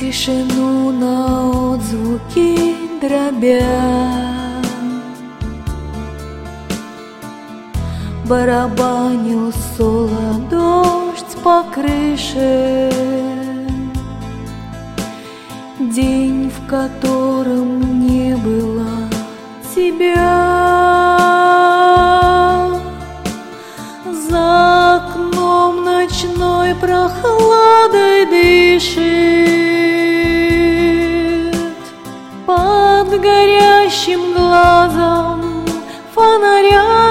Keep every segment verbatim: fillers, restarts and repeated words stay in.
тишину на отзвуки дробя. Барабанил соло дождь по крыше. День, в котором не было тебя. За окном ночной прохладой дышит. Под горящим глазом фонаря.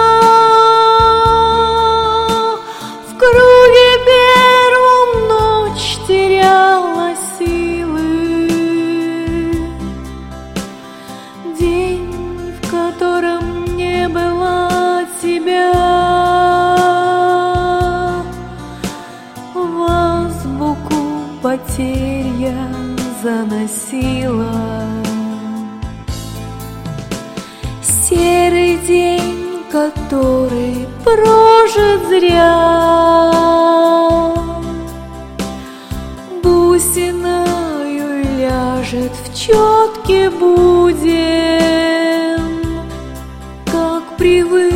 В круге первом ночь теряла силы. День, в котором не было тебя. В азбуку потерь я заносила. Серый день, который прожит зря, бусиною ляжет в четкий буден. Как привыкнуть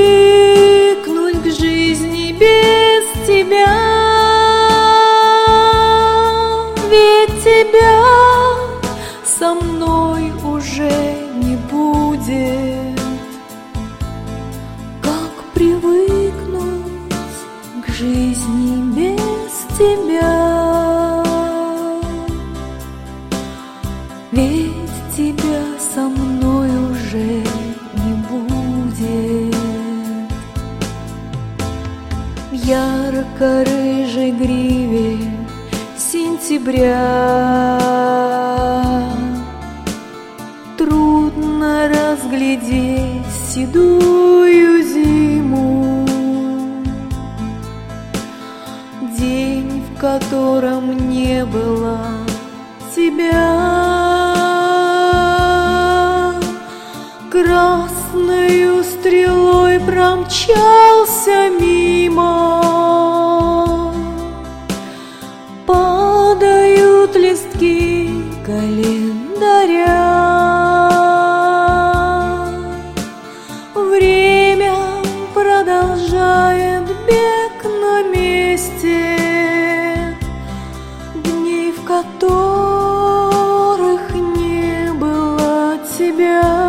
к жизни без тебя? Ведь тебя со мной уже не будет. Привыкнуть к жизни без тебя. Ведь тебя со мной уже не будет. В ярко-рыжей гриве сентября трудно разглядеть седую зиму. День, в котором не было тебя. Красною стрелой промчался мимо. Падают листки календаря. Время продолжает бег на месте. Дней, в которых не было тебя.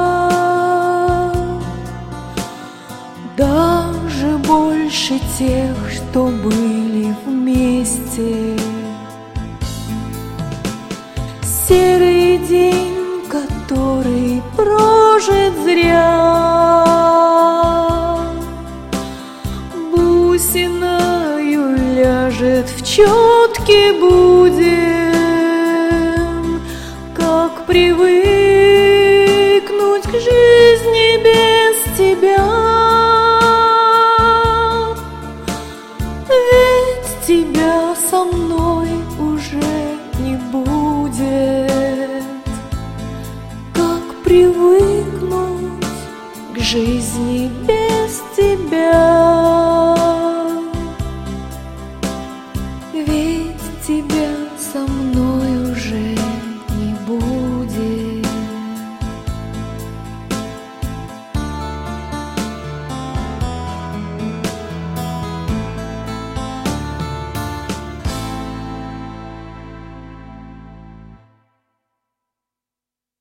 Даже больше тех, что были вместе. Серый день, который прожит зря, бусиною ляжет в четкий буден. Как привыкнуть к жизни без тебя? Ведь тебя со мной уже не будет. Как привыкнуть к жизни без тебя?